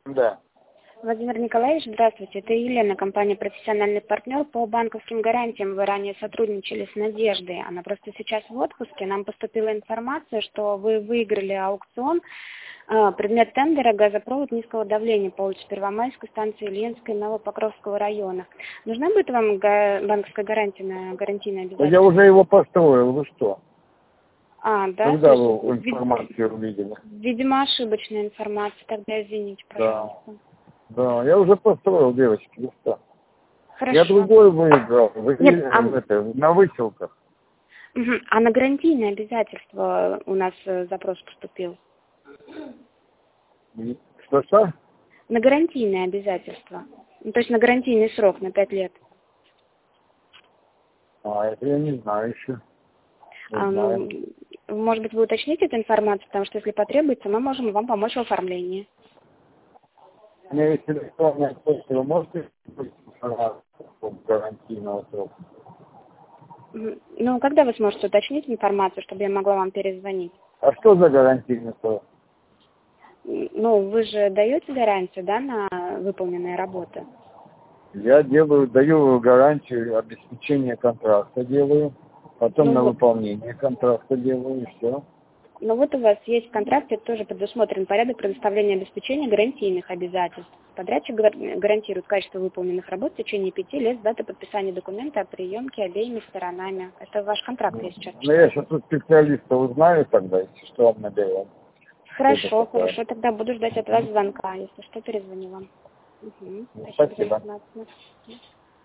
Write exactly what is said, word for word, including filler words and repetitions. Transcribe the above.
Да. Владимир Николаевич, здравствуйте. Это Елена, компания «Профессиональный партнер» по банковским гарантиям. Вы ранее сотрудничали с Надеждой. Она просто сейчас в отпуске. Нам поступила информация, что вы выиграли аукцион. Предмет тендера — газопровод низкого давления по улице Первомайской, станции Ленской, Новопокровского района. Нужна будет вам банковская гарантия на гарантийное обязательство? Я уже его построил, вы что? А, да? Когда Слушайте, вы информацию увидели? Видимо, ошибочная информация. Тогда извините, пожалуйста. Да, да, я уже построил, девочки, вы что? Хорошо. Я другой выиграл, вы Нет, а... это, на выселках. Угу. А на гарантийное обязательство у нас запрос поступил? Что-что? На гарантийное обязательство. Ну, то есть на гарантийный срок, на пять лет. А, это я не знаю еще. Не А, знаю. ну, может быть, вы уточните эту информацию, потому что если потребуется, мы можем вам помочь в оформлении. У меня есть электронная почта, вы можете гарантийного срока? Ну, когда вы сможете уточнить информацию, чтобы я могла вам перезвонить? А что за гарантийный срок? Ну, вы же даете гарантию, да, на выполненные работы? Я делаю, даю гарантию обеспечения контракта делаю, потом ну, на вот. выполнение контракта делаю, и все. Ну вот у вас есть в контракте тоже предусмотрен порядок предоставления обеспечения гарантийных обязательств. Подрядчик гарантирует качество выполненных работ в течение пяти лет с даты подписания документа о приемке обеими сторонами. Это ваш контракт, я сейчас Ну, я сейчас у специалиста узнаю тогда, если что, вам наберем. Хорошо, хорошо, тогда буду ждать от вас звонка. Если что, перезвоню вам. Угу. Спасибо. Спасибо за информацию.